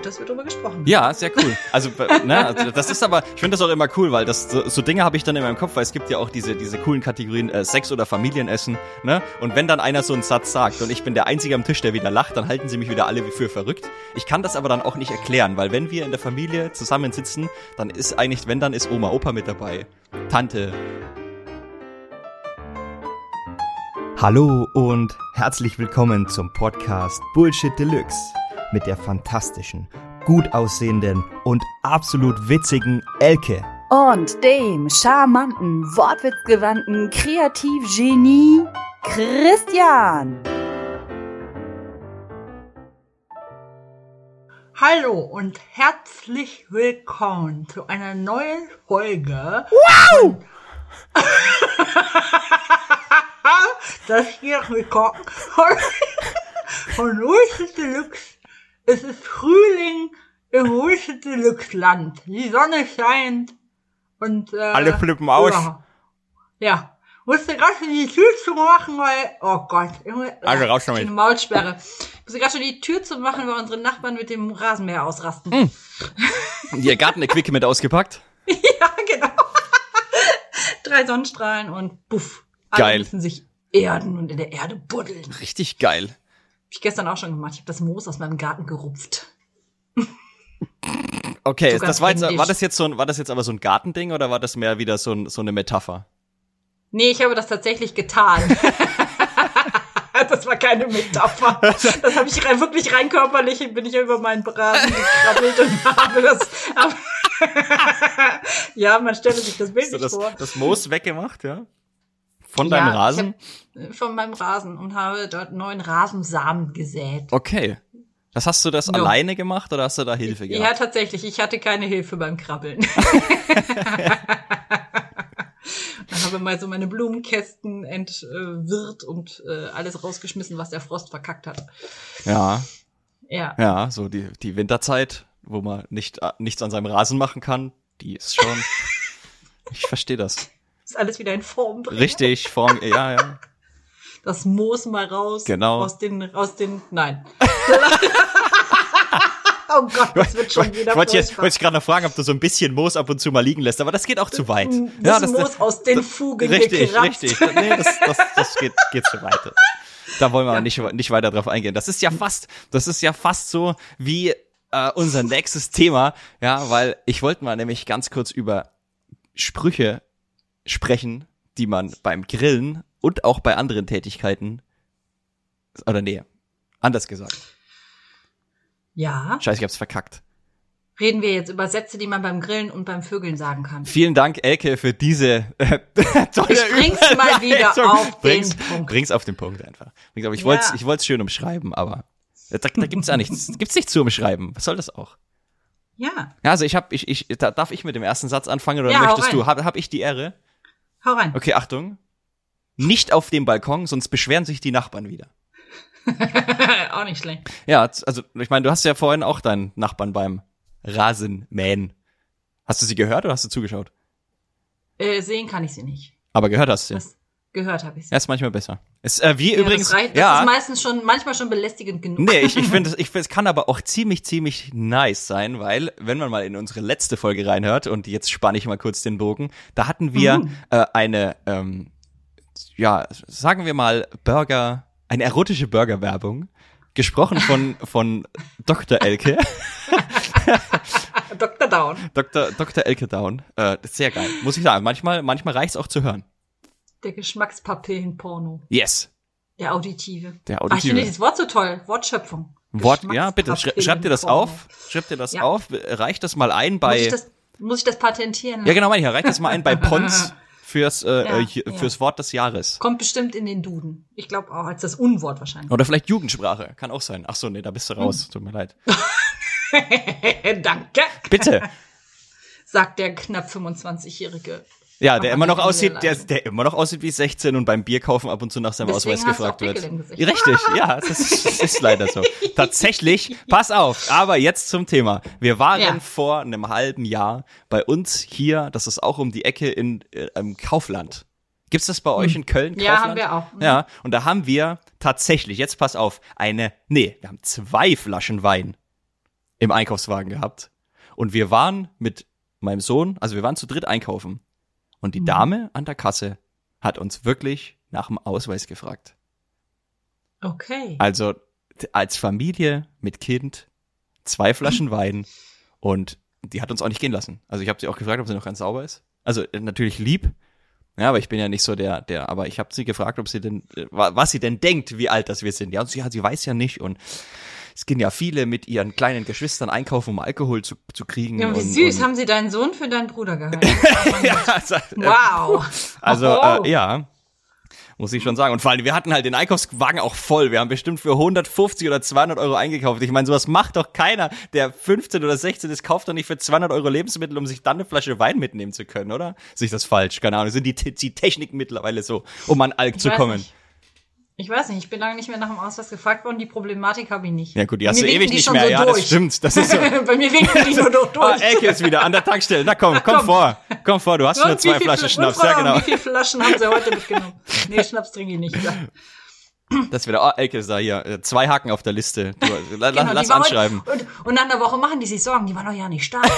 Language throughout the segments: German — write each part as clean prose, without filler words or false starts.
gut, dass wir drüber gesprochen haben. Ja, sehr cool. Also das ist aber, ich finde das auch immer cool, weil das so Dinge habe ich dann in meinem Kopf, weil es gibt ja auch diese coolen Kategorien Sex oder Familienessen, ne? Und wenn dann einer so einen Satz sagt und ich bin der Einzige am Tisch, der wieder lacht, dann halten sie mich wieder alle wie für verrückt. Ich kann das aber dann auch nicht erklären, weil wenn wir in der Familie zusammensitzen, dann ist eigentlich, wenn dann ist Oma, Opa mit dabei, Tante. Hallo und herzlich willkommen zum Podcast Bullshit Deluxe mit der fantastischen, gut aussehenden und absolut witzigen Elke. Und dem charmanten, wortwitzgewandten Kreativgenie Christian. Hallo und herzlich willkommen zu einer neuen Folge. Wow! Das hier willkommen von Bullshit Deluxe. Es ist Frühling im Bullshit Deluxe Land. Die Sonne scheint und Alle flippen aus. Ja. Musste gerade schon die Tür zumachen, weil, oh Gott, Also raus damit. eine Maulsperre. Musste gerade schon die Tür zumachen, weil unsere Nachbarn mit dem Rasenmäher ausrasten. Ihr Garten-Equipment ausgepackt? Ja, genau. 3 Sonnenstrahlen und puff. Alle Geil. müssen sich erden und in der Erde buddeln. Hab Richtig geil. ich gestern auch schon gemacht. Ich habe das Moos aus meinem Garten gerupft. Okay, Sogar das war händisch. war das jetzt aber so ein Gartending oder war das mehr wieder so eine Metapher? Nee, ich habe das tatsächlich getan. Das war keine Metapher. Das habe ich wirklich rein körperlich, bin ich über meinen Rasen gekrabbelt und habe das. Ja, man stelle sich das Bild nicht vor. Das Moos weggemacht, ja? Von deinem Rasen? Ich hab von meinem Rasen und habe dort 9 Rasensamen gesät. Okay. Hast du das Ja. alleine gemacht oder hast du da Hilfe gehabt? Ja, tatsächlich. Ich hatte keine Hilfe beim Krabbeln. Dann habe mal so meine Blumenkästen entwirrt und alles rausgeschmissen, was der Frost verkackt hat. Ja, Ja. so die Winterzeit, wo man nichts an seinem Rasen machen kann, die ist schon, ich verstehe das. Ist alles wieder in Form bringen. Richtig, ja. Das Moos mal raus. Genau. Aus den, nein. Oh Gott, das wird schon wieder Ich wollte furchtbar. ich gerade noch fragen, ob du so ein bisschen Moos ab und zu mal liegen lässt, aber das geht auch zu weit. Das Moos aus den Fugen gekratzt. Richtig. Nee, das geht zu weit. Da wollen wir aber nicht weiter drauf eingehen. Das ist ja fast so wie unser nächstes Thema, ja, weil ich wollte mal nämlich ganz kurz über Sprüche sprechen, die man beim Grillen und auch bei anderen Tätigkeiten, oder nee, anders gesagt. Ja. Scheiße, ich hab's verkackt. Reden wir jetzt über Sätze, die man beim Grillen und beim Vögeln sagen kann. Vielen Dank, Elke, für diese tolle Ich bring's mal wieder auf den Punkt. Bring's auf den Punkt einfach. Aber ich wollt's schön umschreiben, aber da gibt's ja nichts. Gibt's nichts zu umschreiben. Was soll das auch? Ja. Ja, also darf ich mit dem ersten Satz anfangen oder Ja, hau möchtest rein. du? Hab ich die Ehre? Hau rein. Okay, Achtung. Nicht auf dem Balkon, sonst beschweren sich die Nachbarn wieder. Auch nicht schlecht. Ja, also ich meine, du hast ja vorhin auch deinen Nachbarn beim Rasenmähen. Hast du sie gehört oder hast du zugeschaut? Sehen kann ich sie nicht. Aber gehört hast du sie. Das gehört habe ich sie. Ja, ist manchmal besser. Ist wie Ja, übrigens. das ist manchmal schon belästigend genug. Nee, ich finde, es kann aber auch ziemlich nice sein, weil, wenn man mal in unsere letzte Folge reinhört, und jetzt spanne ich mal kurz den Bogen, da hatten wir eine, sagen wir mal, eine erotische Burger-Werbung, gesprochen von Dr. Elke. Dr. Down. Dr. Elke Down. Sehr geil, muss ich sagen. Manchmal reicht's auch zu hören. Der Geschmackspapillenporno. Yes. Der Auditive. Ich Der finde dieses Wort so toll. Wortschöpfung. Ja, bitte, schreib dir das auf. Reich das mal ein bei... Muss ich das patentieren? Ja, genau, meine ich. Reich das mal ein bei Pons fürs Wort des Jahres. Kommt bestimmt in den Duden. Ich glaube auch als das Unwort wahrscheinlich. Oder vielleicht Jugendsprache. Kann auch sein. Ach so, nee, da bist du raus. Tut mir leid. Danke. Bitte. Sagt der knapp 25-Jährige. Ja, der immer noch aussieht, Leistung. der immer noch aussieht wie 16 und beim Bierkaufen ab und zu nach seinem Deswegen Ausweis hast du auch gefragt wird. Pickel im Gesicht. Richtig, ja, das ist leider so. Tatsächlich, pass auf, aber jetzt zum Thema. Wir waren vor einem halben Jahr bei uns hier, das ist auch um die Ecke im Kaufland. Gibt's das bei euch in Köln? Ja, Kaufland? haben wir auch. Ja, und da haben wir tatsächlich, jetzt pass auf, wir haben 2 Flaschen Wein im Einkaufswagen gehabt. Und wir waren mit meinem Sohn, also wir waren zu dritt einkaufen. Und die Dame an der Kasse hat uns wirklich nach dem Ausweis gefragt. Okay. Also als Familie mit Kind, 2 Flaschen Wein und die hat uns auch nicht gehen lassen. Also ich habe sie auch gefragt, ob sie noch ganz sauber ist. Also natürlich lieb, ja, aber ich bin ja nicht so der, aber ich habe sie gefragt, ob sie denn, was sie denn denkt, wie alt das wir sind. Ja, und sie weiß ja nicht und es gehen ja viele mit ihren kleinen Geschwistern einkaufen, um Alkohol zu kriegen. Ja, wie süß, haben sie deinen Sohn für deinen Bruder gehalten? Ja, Wow. Also, ja, muss ich schon sagen. Und vor allem, wir hatten halt den Einkaufswagen auch voll. Wir haben bestimmt für 150 oder 200 Euro eingekauft. Ich meine, sowas macht doch keiner, der 15 oder 16 ist, kauft doch nicht für 200 Euro Lebensmittel, um sich dann eine Flasche Wein mitnehmen zu können, oder? Sehe ich das falsch? Keine Ahnung. Sind die Techniken mittlerweile so, um an Alk zu kommen? Nicht. Ich weiß nicht, ich bin lange nicht mehr nach dem Ausweis gefragt worden, die Problematik habe ich nicht. Ja gut, die hast du ewig nicht mehr, ja, das stimmt. Das ist so. Bei mir winken die nur noch durch. Elke ist wieder an der Tankstelle. Na komm vor, du hast nur 2 Flaschen Schnaps, ja genau. Wie viele Flaschen haben sie heute mitgenommen? Nee, Schnaps trinke ich nicht. Ja. Das wieder, Elke ist da hier, 2 Haken auf der Liste. Lass anschreiben. Und nach einer Woche machen die sich Sorgen, die waren doch ja nicht stark.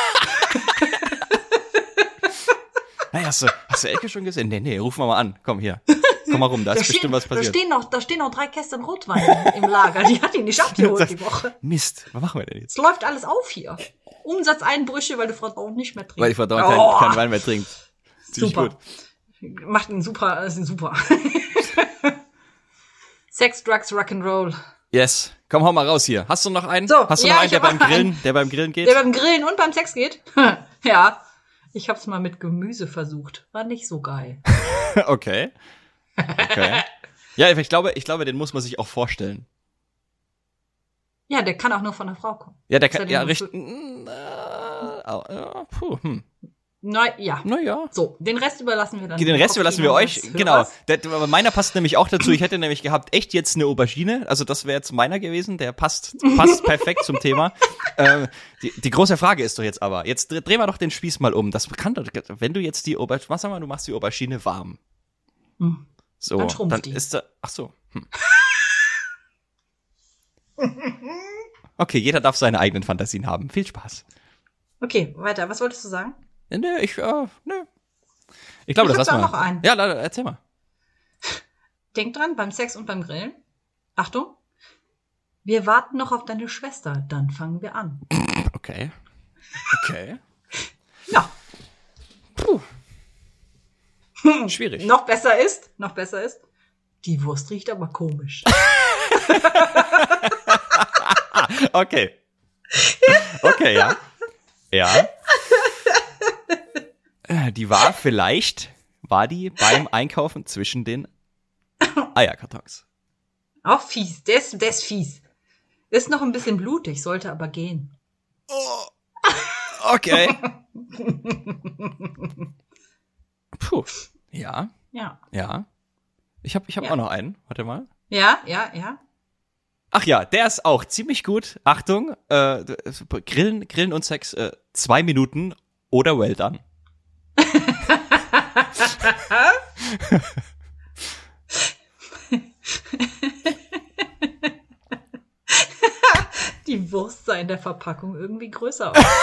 Hey, hast du Elke schon gesehen? Nee, ruf mal an. Komm hier. Komm mal rum, da ist bestimmt was passiert. Da stehen noch 3 Kästen Rotwein im Lager. Die hat ihn nicht abgeholt die Woche. Mist, was machen wir denn jetzt? Es läuft alles auf hier. Umsatzeinbrüche, weil die Frau Dauer nicht mehr trinkt. Weil die Frau Dauer keinen Wein mehr trinkt. Ziemlich super. Gut. Macht ihn super, ist super. Sex, Drugs, Rock'n'Roll. Yes. Komm, hau mal raus hier. Hast du noch einen? So, Hast du ja, noch einen, der beim Grillen geht? Der beim Grillen und beim Sex geht? Ja. Ich hab's mal mit Gemüse versucht. War nicht so geil. Okay. Ja, ich glaube, den muss man sich auch vorstellen. Ja, der kann auch nur von der Frau kommen. Ja, der kann, ja, richtig. Na ja. So, den Rest überlassen wir dann. Den Rest überlassen wir euch. Genau. Meiner passt nämlich auch dazu. Ich hätte nämlich gehabt, echt jetzt eine Aubergine. Also das wäre jetzt meiner gewesen. Der passt perfekt zum Thema. Die große Frage ist doch jetzt aber, jetzt drehen wir doch den Spieß mal um. Das kann doch, wenn du jetzt die Aubergine, was sagen wir, du machst die Aubergine warm. So, dann ist da, ach so. Okay, jeder darf seine eigenen Fantasien haben. Viel Spaß. Okay, weiter. Was wolltest du sagen? Nö. Ich glaube, das lassen wir. Noch einen. Ja, erzähl mal. Denk dran, beim Sex und beim Grillen. Achtung. Wir warten noch auf deine Schwester, dann fangen wir an. Okay. Ja. Puh. Schwierig. Noch besser ist, die Wurst riecht aber komisch. Okay, ja. Die war beim Einkaufen zwischen den Eierkartons. Auch fies, der ist fies. Ist noch ein bisschen blutig, sollte aber gehen. Oh. Okay. Puh. Ja. Ich hab auch noch einen. Warte mal. Ja. Ach ja, der ist auch ziemlich gut. Achtung, Grillen und Sex, 2 Minuten oder well done. Die Wurst sah in der Verpackung irgendwie größer aus.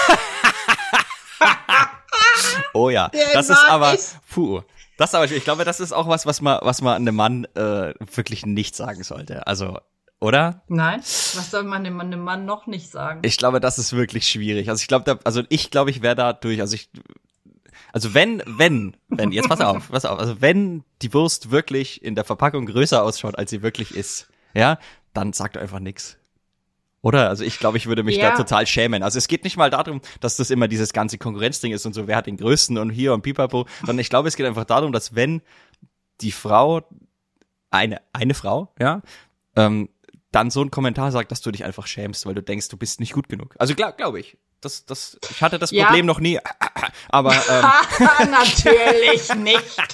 Oh ja, das ist aber, ich glaube, das ist auch was man einem Mann wirklich nicht sagen sollte. Also, oder? Nein, was soll man dem Mann noch nicht sagen? Ich glaube, das ist wirklich schwierig. Also ich glaube, ich wäre da durch. Also wenn, jetzt pass auf. Also wenn die Wurst wirklich in der Verpackung größer ausschaut, als sie wirklich ist, ja, dann sagt einfach nix. Oder? Also ich glaube, ich würde mich da total schämen. Also es geht nicht mal darum, dass das immer dieses ganze Konkurrenzding ist und so, wer hat den größten und hier und pipapo, sondern ich glaube, es geht einfach darum, dass wenn die Frau, eine Frau, ja, dann so einen Kommentar sagt, dass du dich einfach schämst, weil du denkst, du bist nicht gut genug. Also glaube ich. Ich hatte das Problem noch nie, aber natürlich nicht.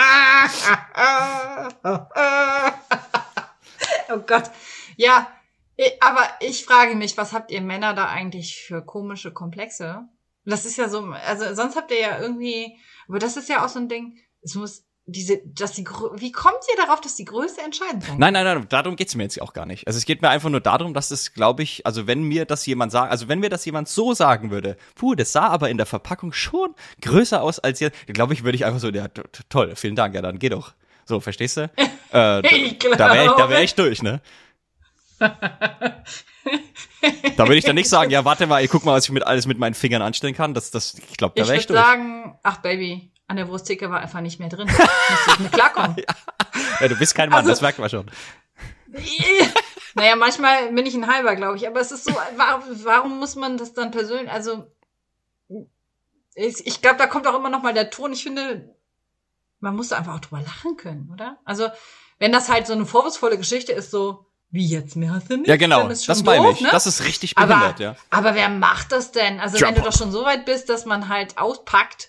Oh Gott. Ja, aber ich frage mich, was habt ihr Männer da eigentlich für komische Komplexe? Das ist ja so, also sonst habt ihr ja irgendwie, aber das ist ja auch so ein Ding, es muss wie kommt ihr darauf, dass die Größe entscheidend sein? Nein, darum geht's mir jetzt auch gar nicht. Also es geht mir einfach nur darum, dass es, glaube ich, also wenn mir das jemand so sagen würde, das sah aber in der Verpackung schon größer aus als jetzt, glaube ich, würde ich einfach so, ja, toll, vielen Dank, ja, dann geh doch. So, verstehst du? Da wär ich durch, ne? Da würde ich dann nicht sagen, ja, warte mal, guck mal, was ich alles mit meinen Fingern anstellen kann. Ich glaube, da wäre ich durch. Ich würde sagen, ach Baby, an der Wursttheke war einfach nicht mehr drin. Musst du mit klarkommen. Ja, du bist kein Mann, das merkt man schon. Naja, manchmal bin ich ein Halber, glaube ich. Aber es ist so, warum muss man das dann persönlich, also ich glaube, da kommt auch immer noch mal der Ton. Ich finde, man muss da einfach auch drüber lachen können, oder? Also, wenn das halt so eine vorwurfsvolle Geschichte ist, so, wie jetzt, mehr hast du nicht? Ja, genau, das meine ich. Ne? Das ist richtig behindert, ja. Aber wer macht das denn? Also, wenn du doch schon so weit bist, dass man halt auspackt,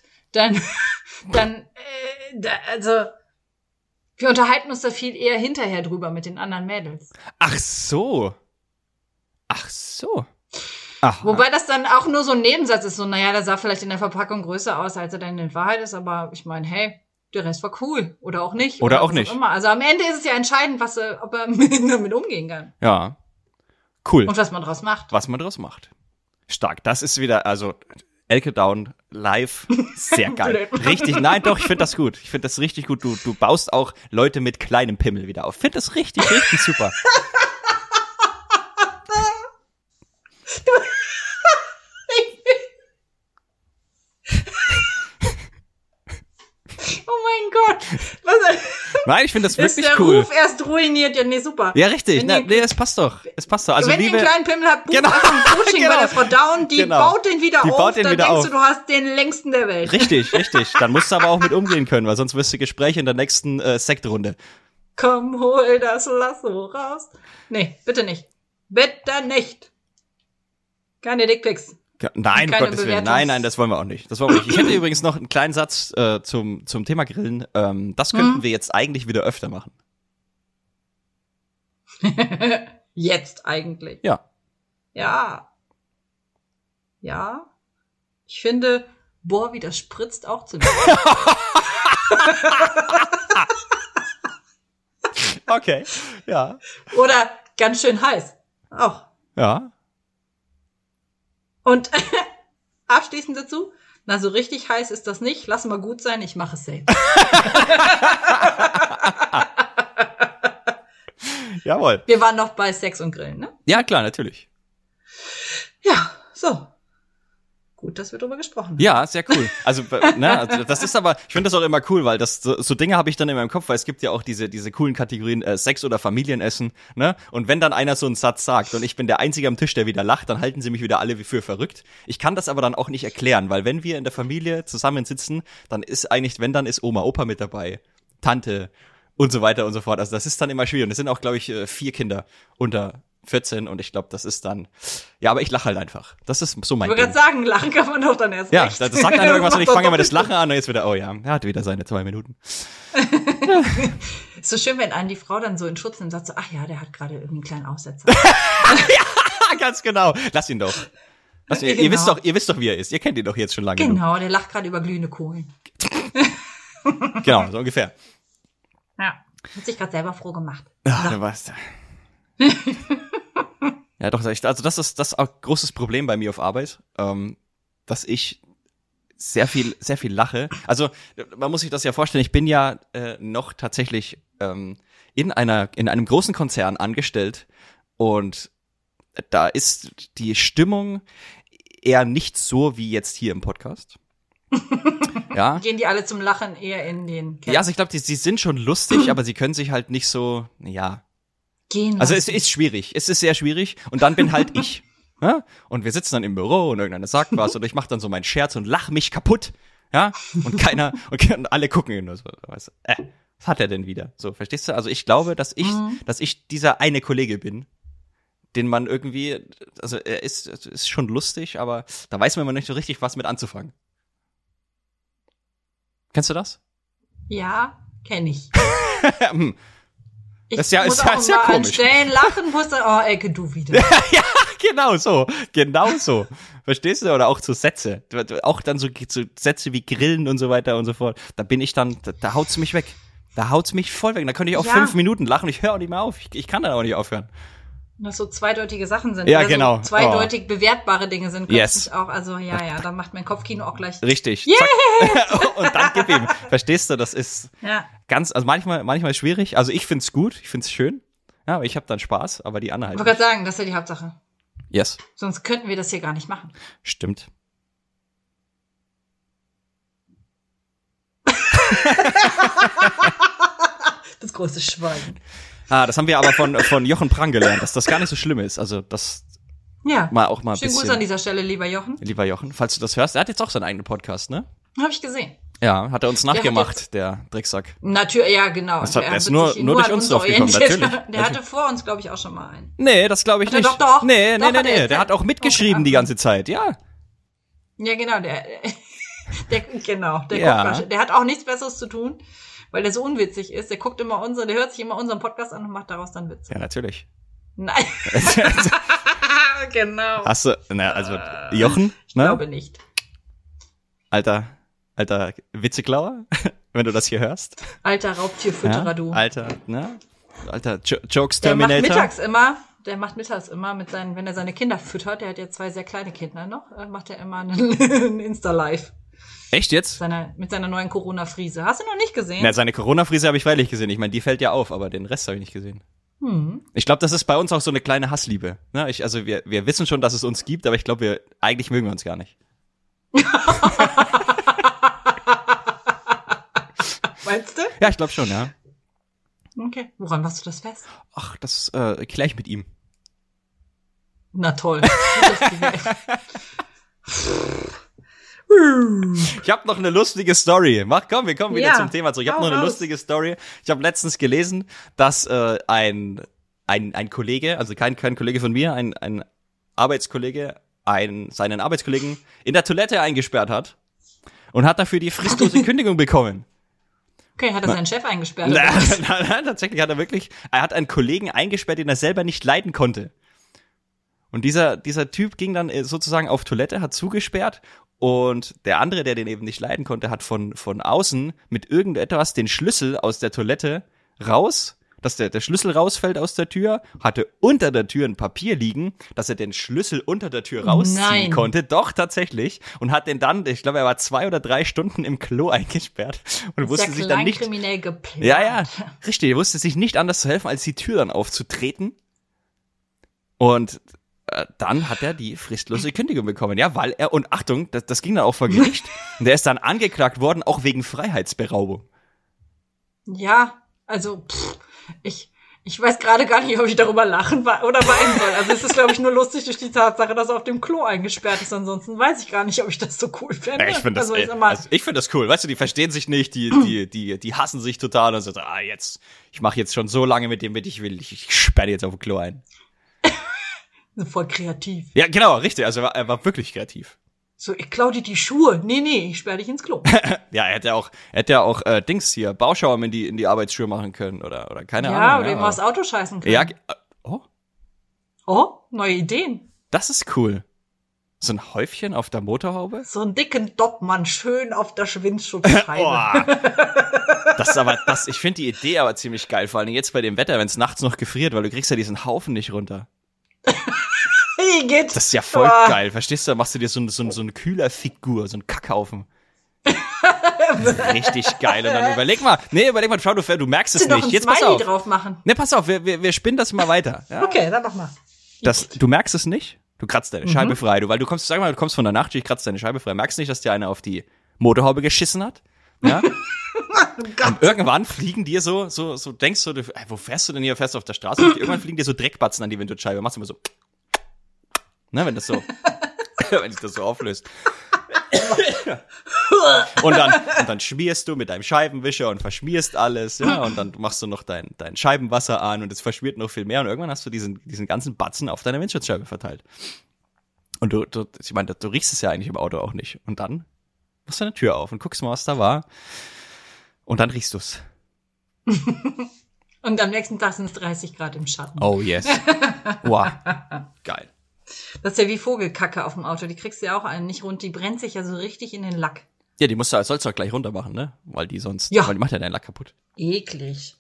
also, wir unterhalten uns da viel eher hinterher drüber mit den anderen Mädels. Ach so. Aha. Wobei das dann auch nur so ein Nebensatz ist, so, naja, der sah vielleicht in der Verpackung größer aus, als er dann in Wahrheit ist, aber ich meine, hey, der Rest war cool. Oder auch nicht. Oder auch nicht. Immer. Also am Ende ist es ja entscheidend, ob er damit umgehen kann. Ja. Cool. Und was man draus macht. Stark. Das ist wieder, also Elke Down live, sehr geil. Richtig, nein, doch, ich finde das gut. Ich finde das richtig gut. Du baust auch Leute mit kleinem Pimmel wieder auf. Finde das richtig, richtig super. Oh mein Gott. Nein, ich finde das wirklich ist der cool. Ruf erst ruiniert? Ja, nee, super. Ja, richtig. Es passt doch. Also, wenn ihr einen kleinen Pimmel habt, bucht einfach ein Coaching bei der Frau Down, die baut den wieder auf, dann denkst du hast den längsten der Welt. Richtig. Dann musst du aber auch mit umgehen können, weil sonst wirst du Gespräche in der nächsten Sektrunde. Komm, hol das Lasso raus. Nee, bitte nicht. Bitte nicht. Keine Dickpics. Nein, um Gottes Willen. Nein, das wollen wir auch nicht. Ich hätte übrigens noch einen kleinen Satz zum Thema Grillen. Das könnten wir jetzt eigentlich wieder öfter machen. Jetzt eigentlich? Ja. Ja. Ich finde, wie das spritzt auch zu. Okay, ja. Oder ganz schön heiß. Auch. Ja. Und abschließend dazu, so richtig heiß ist das nicht. Lass mal gut sein, ich mache es selbst. Jawohl. Wir waren noch bei Sex und Grillen, ne? Ja, klar, natürlich. Ja, so. Gut, dass wir drüber gesprochen haben. Ja, sehr cool. Also das ist aber, ich finde das auch immer cool, weil das so Dinge habe ich dann in meinem Kopf, weil es gibt ja auch diese coolen Kategorien Sex oder Familienessen, ne? Und wenn dann einer so einen Satz sagt und ich bin der Einzige am Tisch, der wieder lacht, dann halten sie mich wieder alle wie für verrückt. Ich kann das aber dann auch nicht erklären, weil wenn wir in der Familie zusammensitzen, dann ist eigentlich, wenn dann ist Oma, Opa mit dabei, Tante und so weiter und so fort. Also das ist dann immer schwierig. Und es sind auch, glaube ich, 4 Kinder unter 14 und ich glaube, das ist dann, ja, aber ich lache halt einfach. Das ist so mein Ding. Ich wollte gerade sagen, lachen kann man doch dann erst recht. Ja, das sagt einer irgendwas und ich fange immer das Lachen an und jetzt wieder, oh ja, er hat wieder seine 2 Minuten. Ist so schön, wenn einen die Frau dann so in Schutz nimmt und sagt so, ach ja, der hat gerade irgendwie einen kleinen Aussetzer. Ja, ganz genau. Lass ihn doch. Genau. Ihr wisst doch, wie er ist. Ihr kennt ihn doch jetzt schon lange. Genau, der lacht gerade über glühende Kohlen. Genau, so ungefähr. Ja, hat sich gerade selber froh gemacht. Ach, du weißt. Ja, doch, also das ist auch ein großes Problem bei mir auf Arbeit, dass ich sehr viel lache. Also man muss sich das ja vorstellen, ich bin ja noch tatsächlich in einem großen Konzern angestellt und da ist die Stimmung eher nicht so wie jetzt hier im Podcast. Ja. Gehen die alle zum Lachen eher in den Keller? Ja, also ich glaube, sie sind schon lustig, aber sie können sich halt nicht so, ja. Also es ist schwierig, es ist sehr schwierig und dann bin halt ich. Ja? Und wir sitzen dann im Büro und irgendeiner sagt was und ich mache dann so meinen Scherz und lach mich kaputt. Ja, und alle gucken ihn nur so, was hat er denn wieder? So, verstehst du? Also ich glaube, dass ich dieser eine Kollege bin, den man irgendwie, also er ist schon lustig, aber da weiß man immer nicht so richtig, was mit anzufangen. Kennst du das? Ja, kenn ich. Das ist ja komisch. An Stellen lachen musste, oh, Elke, du wieder. Ja, Genau so. Verstehst du? Oder auch so Sätze. Auch dann so Sätze wie Grillen und so weiter und so fort. Da bin ich dann, da haut's mich weg. Da haut's mich voll weg. Da könnte ich auch 5 Minuten lachen und ich höre auch nicht mehr auf. Ich kann dann auch nicht aufhören. Dass so zweideutige Sachen sind. Ja, oder genau. So zweideutig bewertbare Dinge sind. Yes. Ich auch, also dann macht mein Kopfkino auch gleich. Richtig. Yeah! Zack. Und dann gib ihm. Verstehst du? Das ist ganz, also manchmal schwierig. Also ich find's gut, ich find's schön. Ja, aber ich habe dann Spaß, aber die anderen halt Ich wollte gerade sagen, das ist ja die Hauptsache. Yes. Sonst könnten wir das hier gar nicht machen. Stimmt. Das große Schweigen. Das haben wir aber von Jochen Prang gelernt, dass das gar nicht so schlimm ist. Also das mal ein Schönen bisschen. Gruß an dieser Stelle, lieber Jochen. Lieber Jochen, falls du das hörst, er hat jetzt auch seinen eigenen Podcast, ne? Habe ich gesehen. Ja, hat er uns nachgemacht, der Drecksack. Natürlich, ja, genau. Der ist nur durch an uns drauf gekommen, natürlich. Der hatte vor uns, glaube ich, auch schon mal einen. Nee, das glaube ich Hat er nicht. doch. Nee. Der hat auch mitgeschrieben die ganze Zeit, ja. Ja, genau, der Ja. guckt, der hat auch nichts Besseres zu tun, weil der so unwitzig ist. Der der hört sich immer unseren Podcast an und macht daraus dann Witze. Ja, natürlich. Nein. Genau. Hast du, also Jochen, Ich glaube nicht. Alter Witzeklauer, wenn du das hier hörst. Alter Raubtierfütterer, du. Alter Jokes Der macht Terminator. mittags immer wenn er seine Kinder füttert, der hat ja 2 sehr kleine Kinder noch, macht er immer einen Insta-Live. Echt jetzt? Mit seiner neuen Corona-Friese. Hast du noch nicht gesehen? Na, seine Corona-Frise habe ich freilich gesehen. Ich meine, die fällt ja auf, aber den Rest habe ich nicht gesehen. Ich glaube, das ist bei uns auch so eine kleine Hassliebe. Ne? Wir wissen schon, dass es uns gibt, aber ich glaube, eigentlich mögen wir uns gar nicht. Meinst du? Ja, ich glaube schon, ja. Okay. Woran machst du das fest? Ach, das klär ich mit ihm. Na toll. Ich habe noch eine lustige Story. Komm, wir kommen wieder Ja, zum Thema zurück. Ich habe hau noch eine raus. lustige Story. Ich habe letztens gelesen, dass ein Kollege, also kein Kollege von mir, ein Arbeitskollege, seinen Arbeitskollegen in der Toilette eingesperrt hat und hat dafür die fristlose Kündigung bekommen. Okay, hat er seinen Chef eingesperrt? Nein, tatsächlich hat er hat einen Kollegen eingesperrt, den er selber nicht leiden konnte. Und dieser Typ ging dann sozusagen auf Toilette, hat zugesperrt und der andere, der den eben nicht leiden konnte, hat von außen mit irgendetwas den Schlüssel aus der Toilette raus, dass der Schlüssel rausfällt aus der Tür, hatte unter der Tür ein Papier liegen, dass er den Schlüssel unter der Tür rausziehen konnte. Doch, tatsächlich. Und hat den dann, ich glaube, er war 2 oder 3 Stunden im Klo eingesperrt und wusste sich dann nicht. Kriminell geplant. Ja, richtig. Er wusste sich nicht anders zu helfen, als die Tür dann aufzutreten. Und dann hat er die fristlose Kündigung bekommen. Ja, weil er, und Achtung, das ging dann auch vor Gericht. Und der ist dann angeklagt worden, auch wegen Freiheitsberaubung. Ja, also, ich weiß gerade gar nicht, ob ich darüber lachen oder weinen soll. Also es ist, glaube ich, nur lustig durch die Tatsache, dass er auf dem Klo eingesperrt ist. Ansonsten weiß ich gar nicht, ob ich das so cool finde. Ja, ich finde das, ich finde das cool. Weißt du, die verstehen sich nicht, die hassen sich total und so, ich mache jetzt schon so lange mit dem mit, ich sperre jetzt auf dem Klo ein. Voll kreativ. Ja, genau, richtig. Also er war wirklich kreativ. So, ich klau dir die Schuhe. Nee, ich sperre dich ins Klo. Ja, er hätte ja auch Dings hier, Bauschaum in die Arbeitsschuhe machen können oder keine Ahnung. Ja, oder ihm aufs Auto scheißen können. Ja, Oh, neue Ideen. Das ist cool. So ein Häufchen auf der Motorhaube? So einen dicken Doppmann schön auf der Windschutzscheibe. Oh. Ich finde die Idee aber ziemlich geil, vor allem jetzt bei dem Wetter, wenn es nachts noch gefriert, weil du kriegst ja diesen Haufen nicht runter. Das ist ja voll geil, verstehst du? Da machst du dir so eine Kühlerfigur, so einen Kackhaufen. Richtig geil. Und dann überleg mal, schau, du merkst es nicht. Jetzt pass auf. Drauf machen. Ne, pass auf, wir spinnen das mal weiter. Ja? Okay, dann mach mal. Du merkst es nicht, du kratzt deine Scheibe frei, du kommst von der Nachtschicht, kratzt deine Scheibe frei, merkst nicht, dass dir einer auf die Motorhaube geschissen hat? Ja? Und irgendwann fliegen dir so denkst du, wo fährst du denn hier? Fährst du auf der Straße? Und irgendwann fliegen dir so Dreckbatzen an die Windschutzscheibe. Machst du immer so, ne, wenn sich das so auflöst. Und dann schmierst du mit deinem Scheibenwischer und verschmierst alles, ja, und dann machst du noch dein Scheibenwasser an und es verschmiert noch viel mehr und irgendwann hast du diesen ganzen Batzen auf deiner Windschutzscheibe verteilt. Und du riechst es ja eigentlich im Auto auch nicht. Und dann machst du eine Tür auf und guckst mal, was da war. Und dann riechst du's. Und am nächsten Tag sind es 30 Grad im Schatten. Oh yes. Wow. Geil. Das ist ja wie Vogelkacke auf dem Auto. Die kriegst du ja auch nicht rund. Die brennt sich ja so richtig in den Lack. Ja, die sollst du auch gleich runter machen, ne? Weil die macht ja deinen Lack kaputt. Eklig.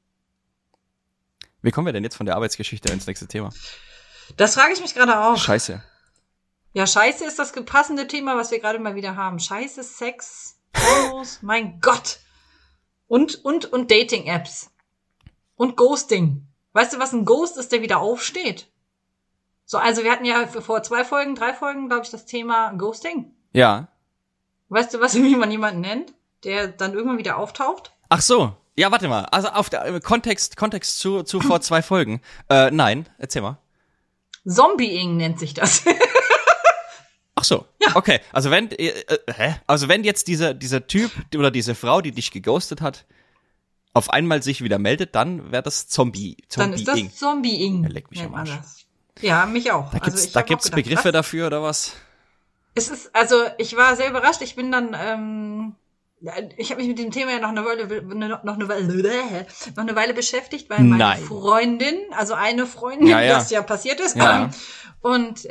Wie kommen wir denn jetzt von der Arbeitsgeschichte ins nächste Thema? Das frage ich mich gerade auch. Scheiße. Ja, Scheiße ist das passende Thema, was wir gerade mal wieder haben. Scheiße, Sex, Pornos, mein Gott. Und Dating-Apps. Und Ghosting. Weißt du, was ein Ghost ist, der wieder aufsteht? So, also wir hatten ja vor 3 Folgen, glaube ich, das Thema Ghosting. Ja. Weißt du, wie man jemanden nennt, der dann irgendwann wieder auftaucht? Ach so. Ja, warte mal. Also auf der Kontext zu vor 2 Folgen. Nein, erzähl mal. Zombieing nennt sich das. Ach so. Ja. Okay. Also wenn jetzt dieser Typ oder diese Frau, die dich geghostet hat, auf einmal sich wieder meldet, dann wäre das Zombieing. Dann ist das Zombieing. Ja, leck mich am Arsch. Ja, mich auch. Da gibt's Begriffe dafür oder was? Ich war sehr überrascht. Ich bin dann, ich habe mich mit dem Thema ja noch eine Weile beschäftigt, weil meine Freundin, also eine Freundin, das ja passiert ist. Ja. Und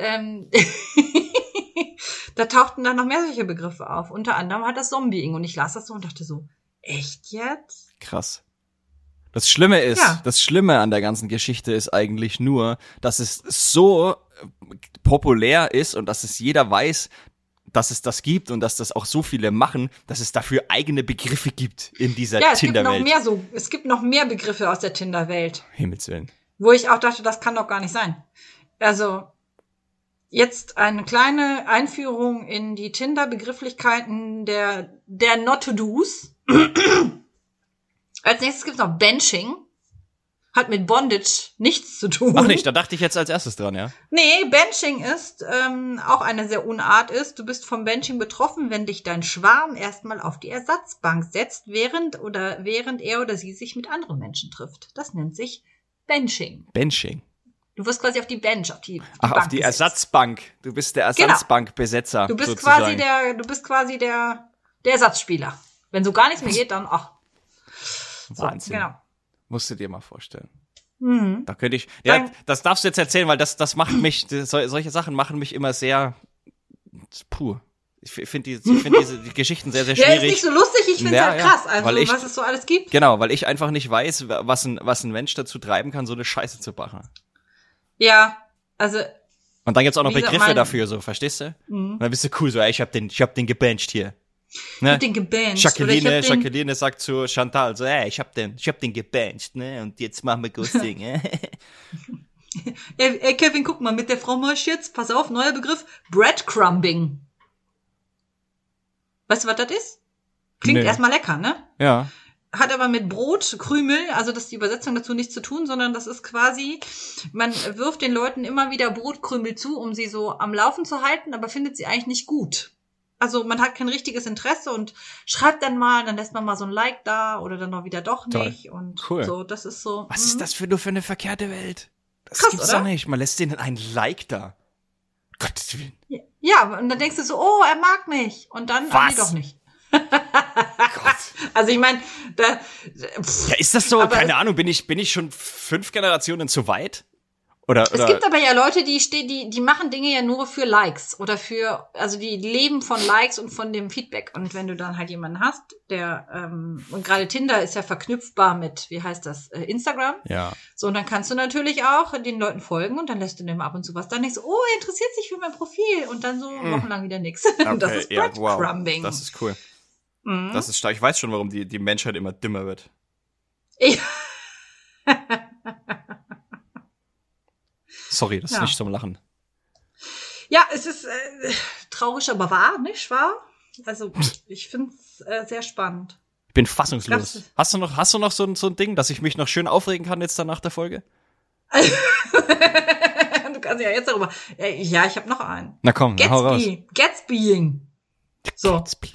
da tauchten dann noch mehr solche Begriffe auf. Unter anderem hat das Zombieing. Und ich las das so und dachte so, echt jetzt? Krass. Das Schlimme an der ganzen Geschichte ist eigentlich nur, dass es so populär ist und dass es jeder weiß, dass es das gibt und dass das auch so viele machen, dass es dafür eigene Begriffe gibt in dieser Tinder-Welt. Es gibt noch mehr Begriffe aus der Tinder-Welt. Himmels Willen. Wo ich auch dachte, das kann doch gar nicht sein. Also, jetzt eine kleine Einführung in die Tinder-Begrifflichkeiten der Not-to-Dos. Als nächstes gibt's noch Benching. Hat mit Bondage nichts zu tun. Ach nicht, da dachte ich jetzt als erstes dran, ja. Nee, Benching ist auch eine sehr Unart ist. Du bist vom Benching betroffen, wenn dich dein Schwarm erstmal auf die Ersatzbank setzt, während er oder sie sich mit anderen Menschen trifft. Das nennt sich Benching. Benching. Du wirst quasi auf die Bench, auf die Bank auf die gesetzt. Ersatzbank. Du bist der Ersatzbankbesetzer. Du bist sozusagen. quasi der Ersatzspieler. Wenn so gar nichts mehr geht, dann Wahnsinn. So, genau. Musst du dir mal vorstellen. Mhm. Da könnte ich, das darfst du jetzt erzählen, weil das macht mich, solche Sachen machen mich immer sehr, Ich finde diese Geschichten sehr, sehr schwierig. Ja, ist nicht so lustig, ich finde es halt krass, also was es so alles gibt. Genau, weil ich einfach nicht weiß, was ein Mensch dazu treiben kann, so eine Scheiße zu machen. Ja, also. Und dann gibt's auch noch Begriffe dafür, so, verstehst du? Mhm. Und dann bist du cool, so, ey, ich hab den gebencht hier. Ne? Ich hab den gebencht. Jacqueline sagt zu Chantal so, ey, ich hab den gebencht, ne? Und jetzt machen wir Ghosting, Ey, Kevin, guck mal, mit der Frau Mosch jetzt, pass auf, neuer Begriff, Breadcrumbing. Weißt du, was das ist? Klingt erstmal lecker, ne? Ja. Hat aber mit Brotkrümel, also das ist die Übersetzung dazu, nichts zu tun, sondern das ist quasi, man wirft den Leuten immer wieder Brotkrümel zu, um sie so am Laufen zu halten, aber findet sie eigentlich nicht gut. Also man hat kein richtiges Interesse und schreibt dann lässt man mal so ein Like da oder dann noch wieder doch nicht. Toll. Und cool. So, das ist so. Was ist das für eine verkehrte Welt? Das krass, gibt's oder? Doch nicht. Man lässt denen ein Like da. Gottes Willen. Ja, und dann denkst du so, oh, er mag mich. Und dann was? Doch nicht. Gott. Also ich meine, ja, ist das so? Keine Ahnung, bin ich schon 5 Generationen zu weit? Oder? Es gibt aber ja Leute, die machen Dinge ja nur für Likes oder also die leben von Likes und von dem Feedback. Und wenn du dann halt jemanden hast, der, und gerade Tinder ist ja verknüpfbar mit, wie heißt das, Instagram. Ja. So, und dann kannst du natürlich auch den Leuten folgen und dann lässt du dem ab und zu was. Dann denkst du, oh, er interessiert sich für mein Profil und dann so wochenlang wieder nix. Okay, das ist Breadcrumbing. Wow. Das ist cool. Mhm. Das ist stark. Ich weiß schon, warum die Menschheit immer dümmer wird. Sorry, das ist nicht zum Lachen. Ja, es ist traurig, aber wahr, nicht wahr? Also, ich finde es sehr spannend. Ich bin fassungslos. Hast du noch so ein Ding, dass ich mich noch schön aufregen kann jetzt dann nach der Folge? Du kannst ja jetzt darüber. Ja, ich habe noch einen. Na komm, hau raus. Gatsbying. So. Gatsby.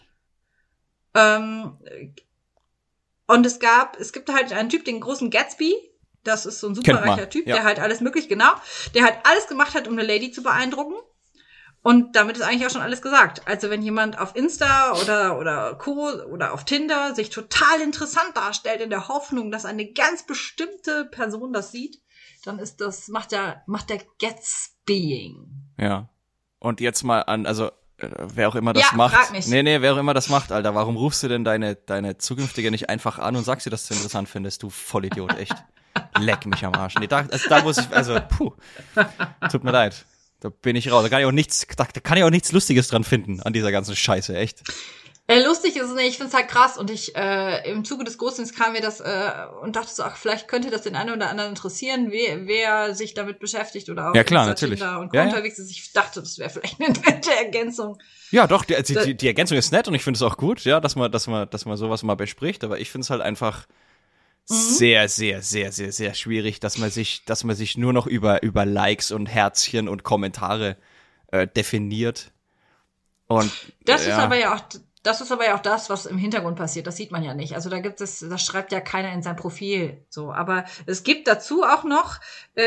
Und es gibt halt einen Typ, den großen Gatsby. Das ist so ein superreicher Typ, der halt alles möglich, der halt alles gemacht hat, um eine Lady zu beeindrucken. Und damit ist eigentlich auch schon alles gesagt. Also wenn jemand auf Insta oder Co. oder auf Tinder sich total interessant darstellt in der Hoffnung, dass eine ganz bestimmte Person das sieht, dann macht der Gatsbying. Ja. Und jetzt mal also wer auch immer das Ja, macht. frag mich. Nee, wer auch immer das macht, Alter, warum rufst du denn deine zukünftige nicht einfach an und sagst ihr, dass du interessant findest, du Vollidiot, echt. Leck mich am Arsch. Nee, da muss ich, tut mir leid. Da bin ich raus. Da kann ich auch nichts Lustiges dran finden an dieser ganzen Scheiße, echt. Lustig ist es nicht, ich find's halt krass und ich im Zuge des Ghostings kam mir das und dachte so, ach, vielleicht könnte das den einen oder anderen interessieren, wer sich damit beschäftigt oder auch Ja, klar, Insta, natürlich. Tinder und Ja, ja. unterwegs ist. Ich dachte, das wäre vielleicht eine nette Ergänzung. Ja, doch, die Ergänzung ist nett und ich finde es auch gut, ja, dass man sowas mal bespricht, aber ich finde es halt einfach sehr, sehr, sehr, sehr, sehr schwierig, dass man sich nur noch über Likes und Herzchen und Kommentare definiert. Und Das ist aber ja auch das, was im Hintergrund passiert. Das sieht man ja nicht. Also das schreibt ja keiner in sein Profil. So, aber es gibt dazu auch noch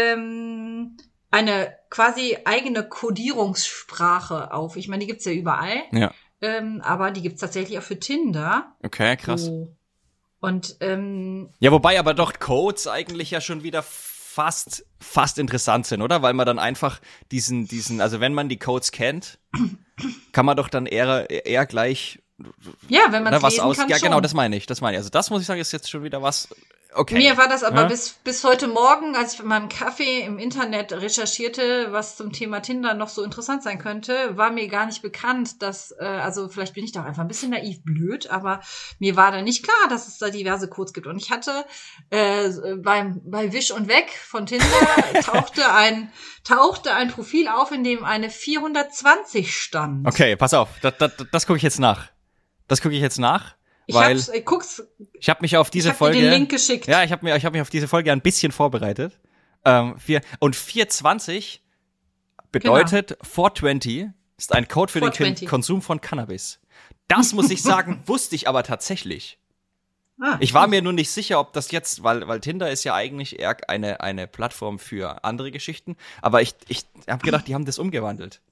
eine quasi eigene Kodierungssprache auf. Ich meine, die gibt's ja überall. Ja. Aber die gibt's tatsächlich auch für Tinder. Okay, krass. So. Und Ja, wobei aber doch Codes eigentlich ja schon wieder fast interessant sind, oder? Weil man dann einfach also wenn man die Codes kennt, kann man doch dann eher gleich ja, wenn man es was lesen kann, ja, schon. genau, das meine ich. Also das muss ich sagen, ist jetzt schon wieder was. Okay. Mir war das aber Ja? bis heute Morgen, als ich mit meinem Kaffee im Internet recherchierte, was zum Thema Tinder noch so interessant sein könnte, war mir gar nicht bekannt, dass, also vielleicht bin ich da einfach ein bisschen naiv blöd, aber mir war da nicht klar, dass es da diverse Codes gibt. Und ich hatte bei Wish und Weg von Tinder tauchte ein Profil auf, in dem eine 420 stand. Okay, pass auf, das gucke ich jetzt nach. Ich Weil habe mich auf diese Folge dir den Link geschickt. Ja, ich habe mich auf diese Folge ein bisschen vorbereitet. 420 bedeutet 420 ist ein Code für den 420. Konsum von Cannabis. Das muss ich sagen, wusste ich aber tatsächlich. Ah, Ich war mir nur nicht sicher, ob das jetzt, weil Tinder ist ja eigentlich eher eine Plattform für andere Geschichten, aber ich habe gedacht, die haben das umgewandelt.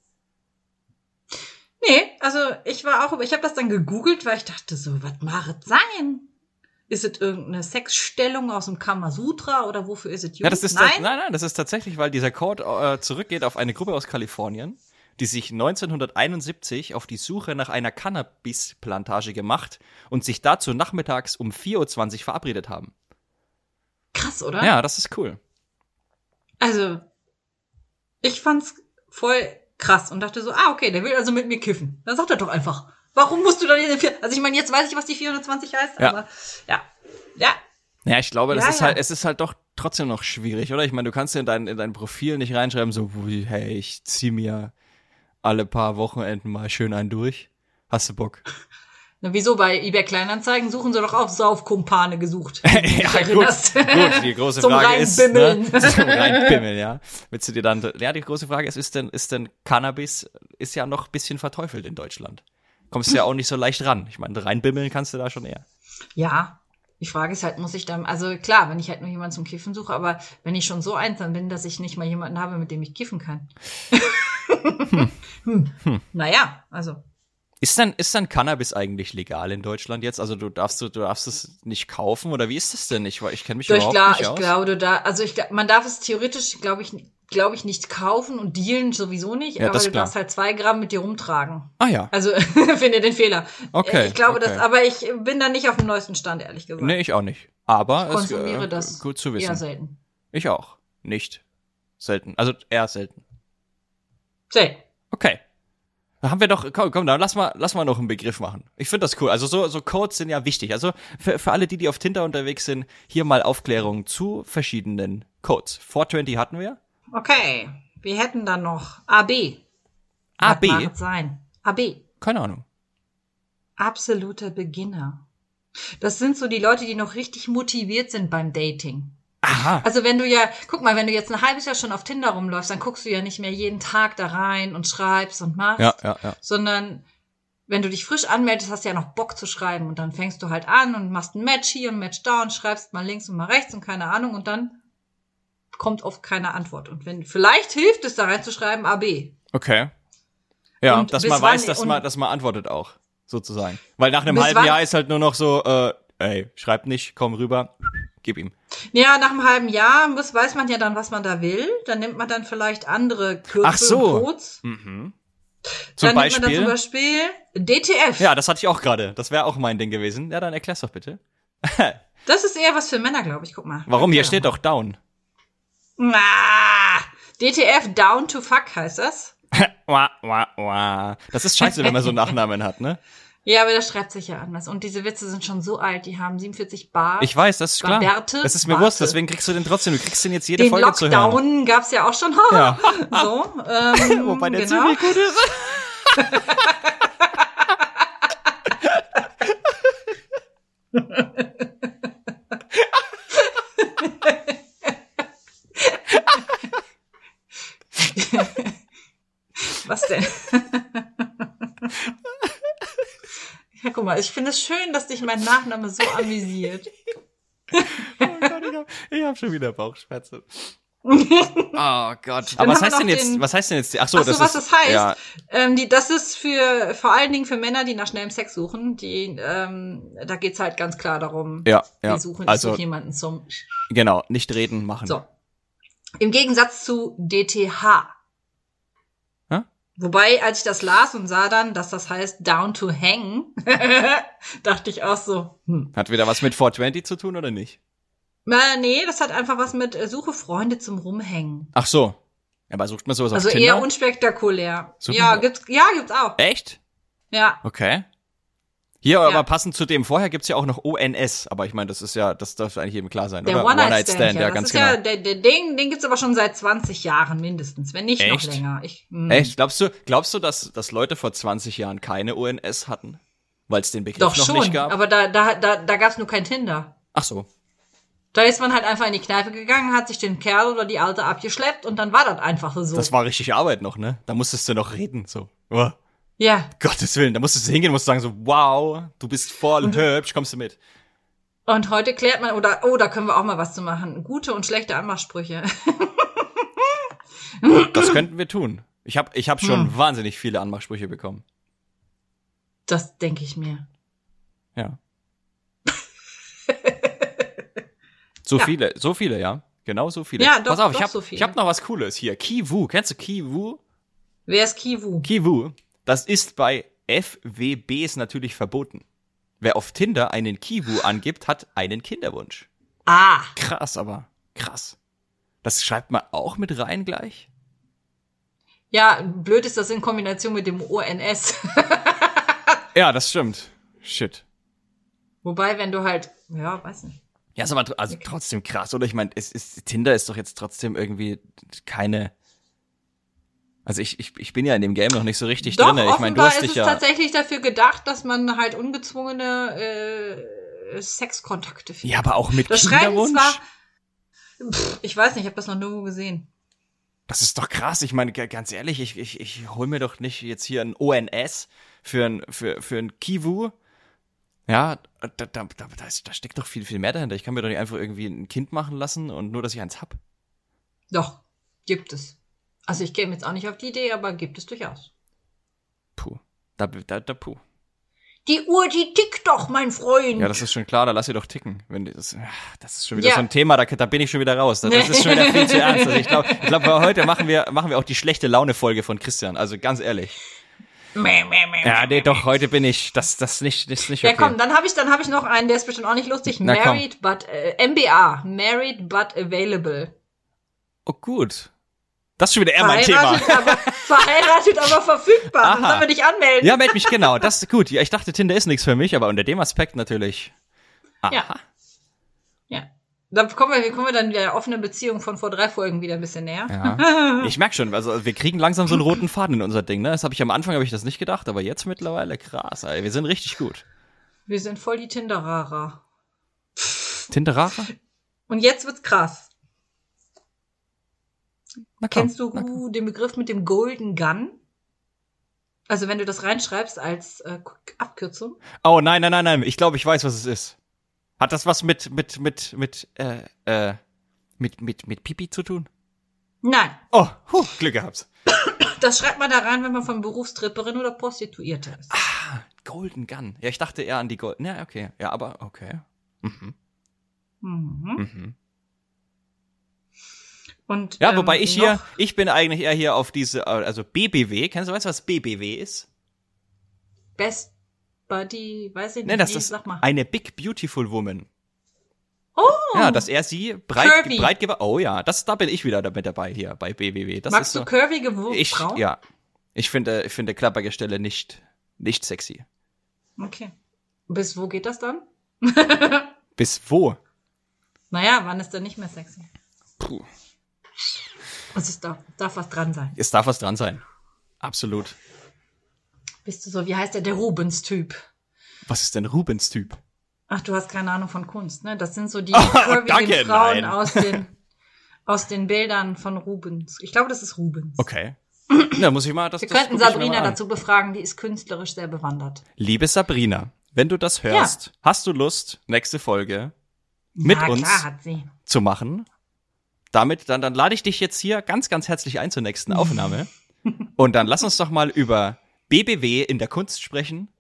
Nee, also ich habe das dann gegoogelt, weil ich dachte so, was mag es sein? Ist es irgendeine Sexstellung aus dem Kamasutra oder wofür ist es gut? Ja, das ist Nein? nein, das ist tatsächlich, weil dieser Code zurückgeht auf eine Gruppe aus Kalifornien, die sich 1971 auf die Suche nach einer Cannabisplantage gemacht und sich dazu nachmittags um 4:20 Uhr verabredet haben. Krass, oder? Ja, das ist cool. Also, ich fand's voll krass und dachte so, okay, der will also mit mir kiffen. Dann sagt er doch einfach. Warum musst du dann also ich meine, jetzt weiß ich, was die 420 heißt, Ja. aber ja. Ja, ich glaube, Ja. es ist halt doch trotzdem noch schwierig, oder? Ich meine, du kannst in dein Profil nicht reinschreiben, so, hey, ich zieh mir alle paar Wochenenden mal schön einen durch. Hast du Bock? Na, wieso? Bei eBay Kleinanzeigen suchen sie doch auch Saufkumpane gesucht. Ja, gut, die große Zum Frage ist, Reinbimmeln. zum Reinbimmeln, ja. Willst du dir dann, ja, die große Frage ist denn Cannabis ist ja noch ein bisschen verteufelt in Deutschland. Kommst du ja auch nicht so leicht ran. Ich meine, reinbimmeln kannst du da schon eher. Ja, die Frage ist halt, muss ich dann, also klar, wenn ich halt nur jemanden zum Kiffen suche, aber wenn ich schon so einsam bin, dass ich nicht mal jemanden habe, mit dem ich kiffen kann. Naja, also. Ist dann Cannabis eigentlich legal in Deutschland jetzt? Also du darfst es nicht kaufen oder wie ist das denn? Ich kenne mich überhaupt nicht aus. Ich glaube, man darf es theoretisch, glaube ich, nicht kaufen und dealen sowieso nicht, Ja, aber das ist du klar. darfst halt 2 Gramm mit dir rumtragen. Ah ja. Also, finde den Fehler. Okay, Ich glaube okay. aber ich bin da nicht auf dem neuesten Stand, ehrlich gesagt. Nee, ich auch nicht. Aber Ich konsumiere das gut zu eher wissen. selten. Ich auch. Nicht. Selten. Also eher selten. Selten. Okay. Da haben wir doch, komm, dann lass mal noch einen Begriff machen. Ich finde das cool. Also so Codes sind ja wichtig. Also für alle, die auf Tinder unterwegs sind, hier mal Aufklärung zu verschiedenen Codes. 420 hatten wir. Okay, wir hätten dann noch AB. AB? Was mag es sein? AB. Keine Ahnung. Absoluter Beginner. Das sind so die Leute, die noch richtig motiviert sind beim Dating. Aha. Also wenn du jetzt ein halbes Jahr schon auf Tinder rumläufst, dann guckst du ja nicht mehr jeden Tag da rein und schreibst und machst. Ja. Sondern wenn du dich frisch anmeldest, hast du ja noch Bock zu schreiben und dann fängst du halt an und machst ein Match hier und ein Match da und schreibst mal links und mal rechts und keine Ahnung und dann kommt oft keine Antwort. Und vielleicht hilft es da reinzuschreiben AB. Okay. Ja, Und dass bis man weiß, wann- dass man antwortet auch, sozusagen. Weil nach einem Bis halben wann- Jahr ist halt nur noch so, ey, schreib nicht, komm rüber, Gib ihm. Ja, nach einem halben Jahr weiß man ja dann, was man da will. Dann nimmt man dann vielleicht andere Kürzel Ach so. und Codes. Mhm. Dann nimmt man dann zum Beispiel DTF. Ja, das hatte ich auch gerade. Das wäre auch mein Ding gewesen. Ja, dann erklär's doch bitte. Das ist eher was für Männer, glaube ich. Guck mal. Warum? Hier steht doch Down. DTF, Down to Fuck heißt das. Das ist scheiße, wenn man so einen Nachnamen hat, ne? Ja, aber das schreibt sich ja anders. Und diese Witze sind schon so alt. Die haben 47 Bar. Ich weiß, das ist klar. Bärte, das ist mir Barte. wurscht, deswegen kriegst du den trotzdem. Du kriegst den jetzt jede Den Folge zu hören. Lockdown gab's ja auch schon. Ja. So, Wobei der genau. ziemlich gut ist. Was denn? Ja, guck mal, ich finde es schön, dass dich mein Nachname so amüsiert. Oh Gott, ich hab schon wieder Bauchschmerzen. Oh Gott. Aber was heißt denn jetzt? Ach so, was das heißt? Ja. Das ist vor allen Dingen für Männer, die nach schnellem Sex suchen. Da geht's halt ganz klar darum. Ja. Die suchen jemanden zum. Genau, nicht reden, machen. So. Im Gegensatz zu DTH. Hä? Wobei, als ich das las und sah dann, dass das heißt down to hang, dachte ich auch so, Hat wieder was mit 420 zu tun oder nicht? Nee, das hat einfach was mit suche Freunde zum Rumhängen. Ach so. Ja, aber sucht man sowas auf Also Tinder? eher unspektakulär. Gibt's auch. Echt? Ja. Okay. Hier, aber passend zu dem vorher gibt's ja auch noch ONS, aber ich meine, das dürfte eigentlich jedem klar sein, der oder? One-Night-Stand, ja, ganz genau. genau. Den gibt's aber schon seit 20 Jahren mindestens, wenn nicht Echt? noch länger. Echt? Glaubst du, dass Leute vor 20 Jahren keine ONS hatten? Weil es den Begriff Doch noch schon, nicht gab? aber da gab's nur kein Tinder. Ach so. Da ist man halt einfach in die Kneipe gegangen, hat sich den Kerl oder die Alte abgeschleppt und dann war das einfach so. Das war richtig Arbeit noch, ne? Da musstest du noch reden, so. Oh. Ja. Gottes Willen, da musstest du hingehen, musst sagen so, wow, du bist voll hübsch, kommst du mit. Und heute klärt man, da können wir auch mal was zu machen. Gute und schlechte Anmachsprüche. Das könnten wir tun. Ich hab schon wahnsinnig viele Anmachsprüche bekommen. Das denke ich mir. Ja. So viele, ja. Genau so viele. Ja, doch, Pass auf, doch so viele. ich hab noch was Cooles hier. Kivu, kennst du Kivu? Wer ist Kivu? Kivu, das ist bei FWBs natürlich verboten. Wer auf Tinder einen Kivu angibt, hat einen Kinderwunsch. Ah. Krass, aber krass. Das schreibt man auch mit rein gleich? Ja, blöd ist das in Kombination mit dem ONS. Ja, das stimmt. Shit. Wobei, wenn du halt, ja, weiß nicht. Ja, ist aber trotzdem krass, oder? Ich meine, Tinder ist doch jetzt trotzdem irgendwie keine. Also ich bin ja in dem Game noch nicht so richtig Doch, drin. Ich meine, du offenbar hast dich ist es ja tatsächlich dafür gedacht, dass man halt ungezwungene Sexkontakte findet. Ja, aber auch mit Das Schreiben Kinderwunsch. zwar, ich weiß nicht, ich habe das noch nirgendwo gesehen. Das ist doch krass. Ich meine, ganz ehrlich, ich hol mir doch nicht jetzt hier ein ONS für ein Kivu. Ja, da steckt doch viel, viel mehr dahinter. Ich kann mir doch nicht einfach irgendwie ein Kind machen lassen und nur, dass ich eins hab. Doch, gibt es. Also ich käme jetzt auch nicht auf die Idee, aber gibt es durchaus. Puh. Puh. Die Uhr, die tickt doch, mein Freund. Ja, das ist schon klar, da lass sie doch ticken. Das ist schon wieder so ein Thema, da bin ich schon wieder raus. Das ist schon wieder viel zu ernst. Also ich glaube, heute machen wir auch die schlechte Laune-Folge von Christian. Also ganz ehrlich. Ja, nee, doch, heute bin ich, das nicht okay. Ja, komm, dann habe ich noch einen, der ist bestimmt auch nicht lustig. Na, Married but, MBA, Married but Available. Oh, gut. Das ist schon wieder eher mein Thema. Verheiratet, aber verfügbar. Dann sollen wir dich anmelden. Ja, meld mich, genau. Das ist gut. Ja, ich dachte, Tinder ist nichts für mich, aber unter dem Aspekt natürlich. Aha. Ja. Da kommen wir dann der offenen Beziehung von vor 3 Folgen wieder ein bisschen näher. Ja. Ich merk schon, also wir kriegen langsam so einen roten Faden in unser Ding, ne? Das habe ich am Anfang das nicht gedacht, aber jetzt mittlerweile krass, ey. Wir sind richtig gut. Wir sind voll die Tinderer. Tinderer? Und jetzt wird's krass. Na komm, Kennst du den Begriff mit dem Golden Gun? Also wenn du das reinschreibst als Abkürzung? Oh, nein. Ich glaube, ich weiß, was es ist. Hat das was mit Pipi zu tun? Nein. Oh, Glück gehabt. Das schreibt man da rein, wenn man von Berufstripperin oder Prostituierte ist. Golden Gun. Ja, ich dachte eher an die Golden. Ja, okay. Ja, aber okay. Mhm. Mhm. Und, Ja, wobei ich bin eigentlich eher hier auf diese, also BBW. Weißt du, was BBW ist? Best Buddy, weiß ich nicht. Nee, das Nee, ist sag mal. eine Big Beautiful Woman. Oh! Ja, dass er sie Curvy. breit oh ja, da bin ich wieder mit dabei hier bei BBW. Das Magst ist so, du curvige Frauen? Ja. Ich finde Klappergestelle nicht sexy. Okay. Bis wo geht das dann? Bis wo? Naja, wann ist denn nicht mehr sexy? Puh. Also es darf was dran sein. Es darf was dran sein. Absolut. Bist du so, wie heißt der Rubens-Typ? Was ist denn Rubens-Typ? Ach, du hast keine Ahnung von Kunst, ne? Das sind so die danke, curvigen Frauen nein. aus den Bildern von Rubens. Ich glaube, das ist Rubens. Okay. Ja, muss ich mal das Wir das könnten guck ich mir Sabrina mal an. dazu befragen, die ist künstlerisch sehr bewandert. Liebe Sabrina, wenn du das hörst, hast du Lust, nächste Folge mit Na, uns klar hat sie. zu machen? Damit, dann lade ich dich jetzt hier ganz, ganz herzlich ein zur nächsten Aufnahme. Und dann lass uns doch mal über BBW in der Kunst sprechen.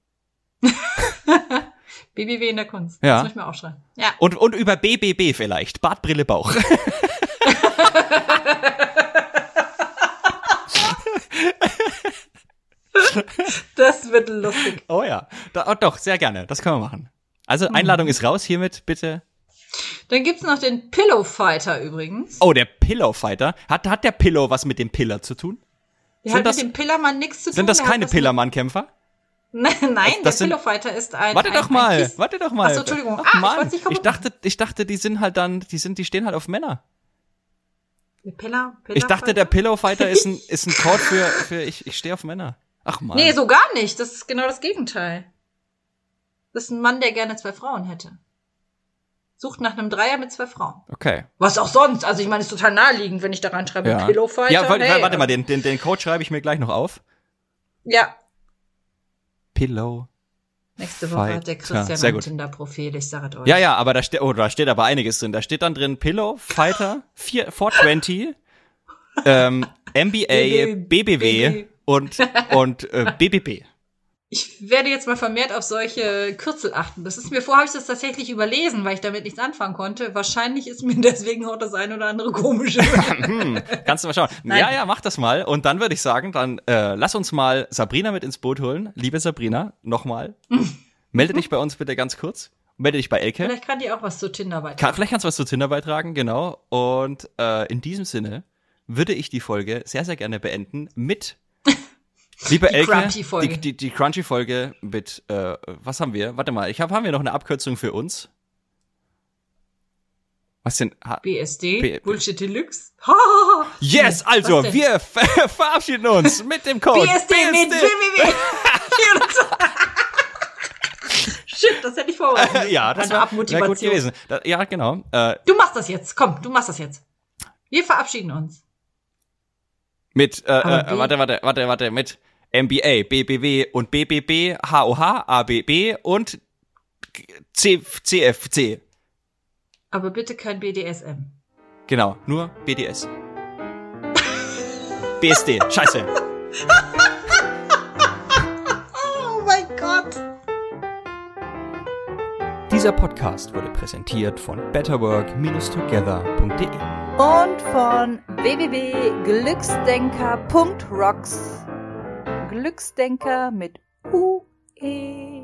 BBW in der Kunst. Ja. Das muss ich mir aufschreiben. Ja. Und über BBB vielleicht. Bart, Brille, Bauch. Das wird lustig. Oh ja. Doch, sehr gerne. Das können wir machen. Also, Einladung ist raus hiermit, bitte. Dann gibt's noch den Pillow Fighter übrigens. Oh, der Pillow Fighter. Hat der Pillow was mit dem Pillar zu tun? Der sind hat das- mit dem Pillermann nichts zu tun. Sind das der hat keine was mit- Pillermann-Kämpfer? Nein, Das der sind- Pillow Fighter ist ein... Warte doch mal. Ach so, Entschuldigung. Ach, Ich Mann. wollte nicht kaputt Ich dachte, die sind halt dann, die stehen halt auf Männer. Der Pillow Ich dachte, der Fighter? Pillow Fighter ist ein Code für ich stehe auf Männer. Ach Mann. Nee, so gar nicht. Das ist genau das Gegenteil. Das ist ein Mann, der gerne 2 Frauen hätte. Sucht nach einem Dreier mit 2 Frauen. Okay. Was auch sonst. Also ich meine, ist total naheliegend, wenn ich da reinschreibe, Ja. Pillow Fighter. Ja, warte hey, mal, den Code schreibe ich mir gleich noch auf. Ja. Pillow. Nächste Woche hat der Fighter. Christian Sehr ein gut. Tinder-Profil, ich sage es euch. Ja, aber da steht aber einiges drin. Da steht dann drin Pillow Fighter 420 MBA, BBW und BBB. Ich werde jetzt mal vermehrt auf solche Kürzel achten. Vorher habe ich das tatsächlich überlesen, weil ich damit nichts anfangen konnte. Wahrscheinlich ist mir deswegen auch das ein oder andere komische. Kannst du mal schauen. Nein. Ja, mach das mal. Und dann würde ich sagen, dann lass uns mal Sabrina mit ins Boot holen. Liebe Sabrina, nochmal. Melde dich bei uns bitte ganz kurz. Melde dich bei Elke. Vielleicht kann die auch was zu Tinder beitragen. Vielleicht kannst du was zu Tinder beitragen, genau. Und in diesem Sinne würde ich die Folge sehr, sehr gerne beenden mit liebe Die Elke, Crunchy-Folge. die Crunchy-Folge mit, was haben wir? Warte mal, haben wir noch eine Abkürzung für uns? Was denn? BSD, Bullshit Deluxe. Yes, also, denn? wir verabschieden uns mit dem Code BSD mit www. Shit, das hätte ich vorbereitet. Ja, das Meine wäre gut Abmotivation. gewesen. Ja, genau. Du machst das jetzt. Komm, du machst das jetzt. Wir verabschieden uns. Mit, Aber warte, mit MBA, BBW und BBB, HOH, ABB und CFC. Aber bitte kein BDSM. Genau, nur BDS. BSD, scheiße. Oh mein Gott. Dieser Podcast wurde präsentiert von betterwork-together.de. Und von www.glücksdenker.rocks. Glücksdenker mit UE.